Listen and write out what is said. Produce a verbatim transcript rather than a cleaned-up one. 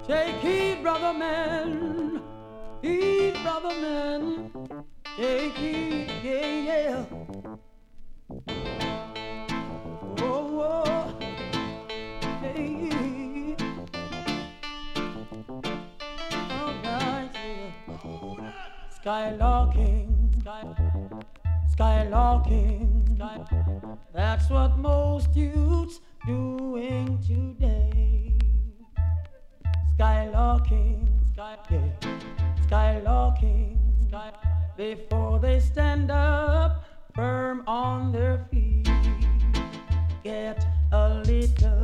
Take heed, brother man, heed, brother man, take heed, yeah, yeah. Oh, oh, hey, all right, yeah. Skylarking, sky, skylarking, sky, that's what most youths doing today. Skylarking, sky, yeah. Skylarking, sky, before they stand up firm on their feet. Get a little